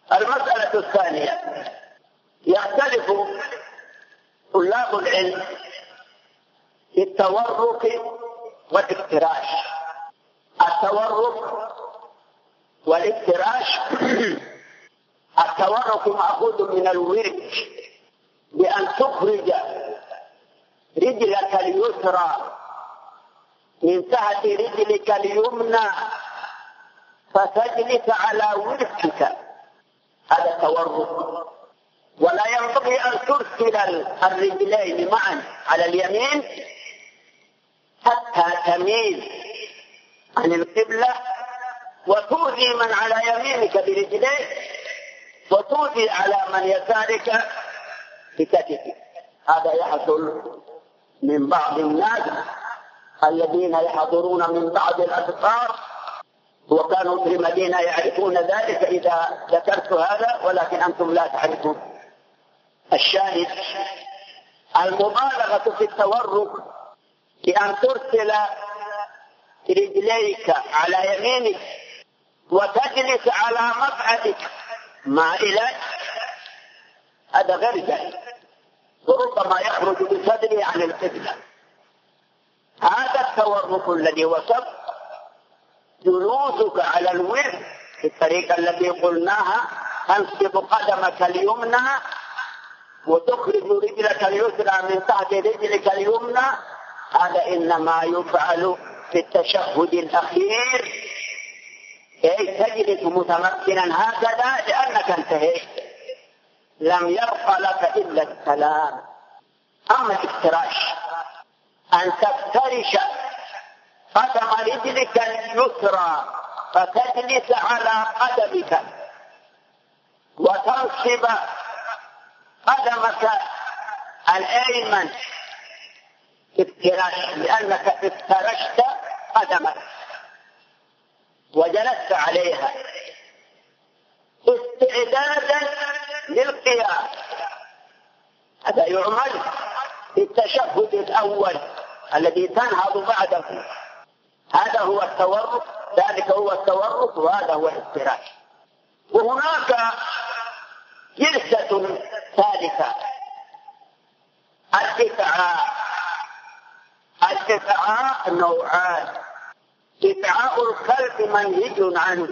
المسألة الثانية، يختلف طلاب العلم في التورك والافتراش. التورك والافتراش التورك مأخوذ من الورك، بأن تخرج رجلك اليسرى من تحت رجلك اليمنى فتجلس على وركك، هذا التورك. ولا ينبغي أن ترسل الرجلين معا على اليمين حتى تميل عن القبلة وتؤذي من على يمينك برجليك وتؤذي على من يسارك بكتفك. هذا يحصل من بعض الناس الذين يحضرون من بعض الأسفار، وكانوا في المدينة يعرفون ذلك إذا ذكرت هذا، ولكن أنتم لا تعرفون. الشاهد المبالغة في التورك بأن ترسل رجليك على يمينك وتجلس على مقعدك مائلا، هذا غير جائز، وربما يخرج بصدره عن القبلة. هذا التورك الذي وصف جلوسك على الورك بالطريقة التي قلناها، تنصب قدمك اليمنى وتخرج رجلك اليسرى من تحت رجلك اليمنى، هذا إنما يفعل في التشهد الأخير، كي تجلس متمكنا هكذا لأنك انتهيت، لم يبق لك إلا السلام. أما الافتراش أن تفترش قدم رجلك اليسرى فتجلس على قدمك وتنصب قدمك الأيمن افتراش، لأنك افترشت قدمك وجلست عليها استعدادا للقيام. هذا يعمل في التشهد الأول الذي تنهض بعده، هذا هو التورك، ذلك هو التورك وهذا هو الافتراش. وهناك جلسة ثالثة، الإفعاء نوعان. إفعاء الكلب منهي عنه.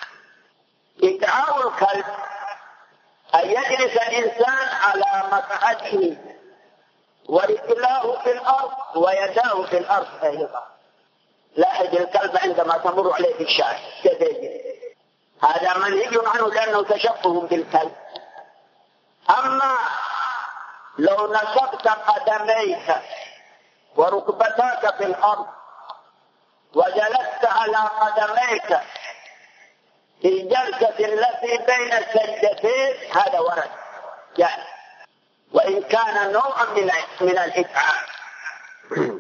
إفعاء الكلب أن يجلس الإنسان على مقعده ورجلاه في الأرض ويداه في الأرض أيضا. لاحظ الكلب عندما تمر عليه في الشارع هذا منهي عنه لأنه تشبه بالكلب. أما لو نصبت قدميك وركبتاك في الأرض وجلست على قدميك في الجلسة التي بين السجدتين، هذا ورد يعني، وإن كان نوعا من الإفعال.